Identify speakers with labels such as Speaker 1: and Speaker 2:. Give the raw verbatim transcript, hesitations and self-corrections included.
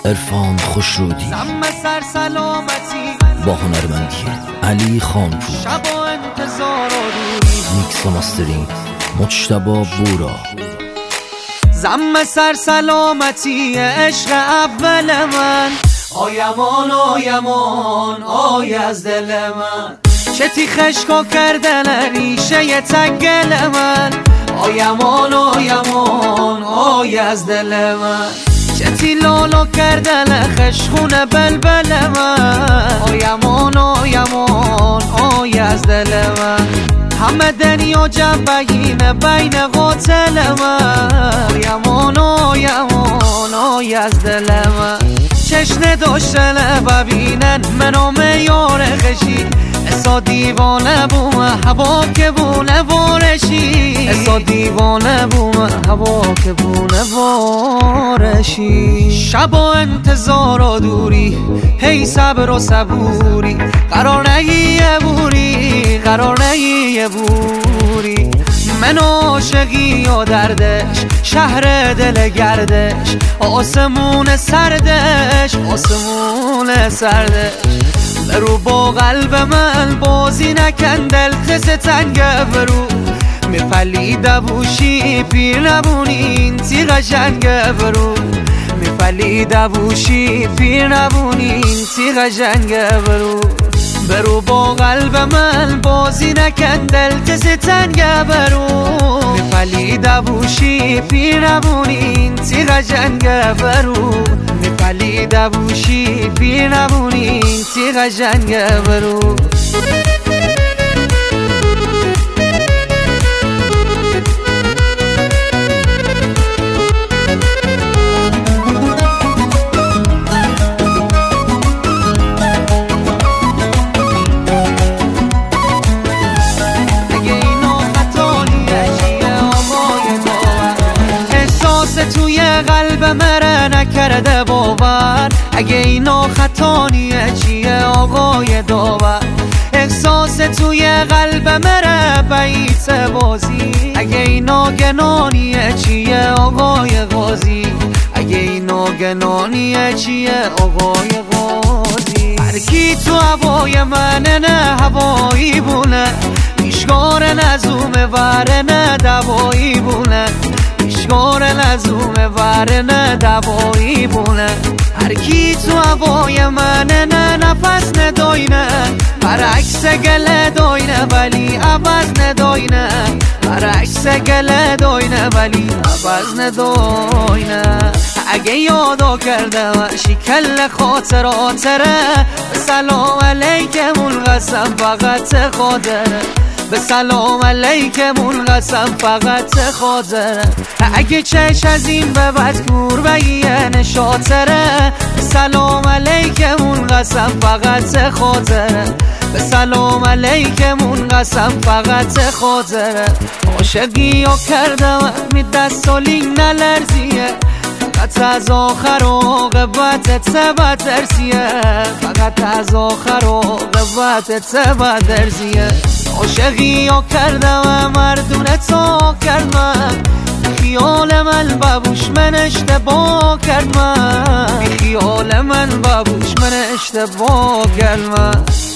Speaker 1: عرفان خسرودی
Speaker 2: سم سر سلامتی
Speaker 1: با هنرمندی علی خانپور،
Speaker 2: شب و انتظار و دوری،
Speaker 1: میکس و ماسترینگ مجتبی بورا.
Speaker 2: زم سر سلامتی عشق اول من، آیمان آیمان آی از دل من، چتی خشکا کردن ریشه تنگل من، آیمان آیمان آی از دل من، چتی لالو کردن خشخون بلبل من، آیمان آیمان آی از دل من، همه دنیا جنبگینه بین قاتل من، آیمان آیمان آی از دل من، چشنه داشتن ببینن منو میار خشی، اسا دیوانه بومه هوا که بونه وارشی، اسا دیوانه بومه هوا که بونه وارشی، شب و انتظار و دوری، هی صبر و صبوری، قرار نگیه بوری، قرار نگیه بوری، من عاشقی و دردش، شهر دل گردش، آسمون سردش، آسمون سردش، برو با قلب من بازی نکن دلتس تنگه، برو میپلی دبوشی پیر نبونین تی قشنگه، برو میپلی دبوشی پیر نبونین تی قشنگه، برو برو با قلب من بازی نکن دلتس تنگه، برو میپلی دبوشی پیر نبونین تی قشنگه، برو میپلی دبوشی پیر نبونین تی قشنگه، برو توی قلب مره نکرده باور، اگه اینا خطانیه چیه آقای داور، احساس توی قلب مره بیت بازی، اگه اینا گنانیه چیه آقای غازی، اگه اینا گنانیه چیه آقای غازی، هر کی تو هوای منه نه هوایی بونه، پیشگار نزوم وره نه دوایی بونه، پیشگار لزوم وره نه دوایی بونه، هر کی تو هوای منه نه نفس نداینه، برعکس گله داینه ولی عوض نداینه، برعکس گله داینه ولی عوض نداینه، اگه یادا کرده وشی کل خاطراتره، به سلام علیکمون قسم فقط خاطره، به سلام علیکمون قسم فقط خاطره، اگه چش از این به بد کور بگیه نشاطره، به سلام علیکمون قسم فقط خاطره، به سلام علیکمون قسم فقط خاطره، عاشقی ها کردم می دست و لینگ نلرزیه، فقط از آخر و قبت تبت درسیه، فقط از آخر و قبت تبت درسیه، عاشقی ها کردم مردونه تا کردم، خیال من ببوش من اشتباه کردم، خیال من ببوش من اشتباه کردم.